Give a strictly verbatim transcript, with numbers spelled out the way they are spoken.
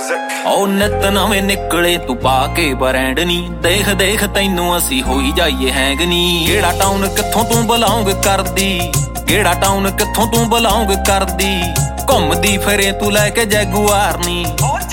ਉਹ ਨਿੱਤ ਨਵੇਂ ਨਿਕਲੇ ਤੂੰ ਪਾ ਕੇ ਬਰੈਂਡ ਨੀ, ਦੇਖ ਦੇਖ ਤੈਨੂੰ ਅਸੀਂ ਹੋਈ ਜਾਈਏ ਹੈਂਗ ਨੀ। ਕਿਹੜਾ ਟਾਊਨ ਕਿੱਥੋਂ ਤੂੰ ਬਿਲੋਂਗ ਕਰਦੀ, ਕਿਹੜਾ ਟਾਊਨ ਕਿੱਥੋਂ ਤੂੰ ਬਿਲੋਂਗ ਕਰਦੀ, ਘੁੰਮਦੀ ਫਿਰੇ ਤੂੰ ਲੈ ਕੇ ਜੈਗੁਆਰ ਨੀ।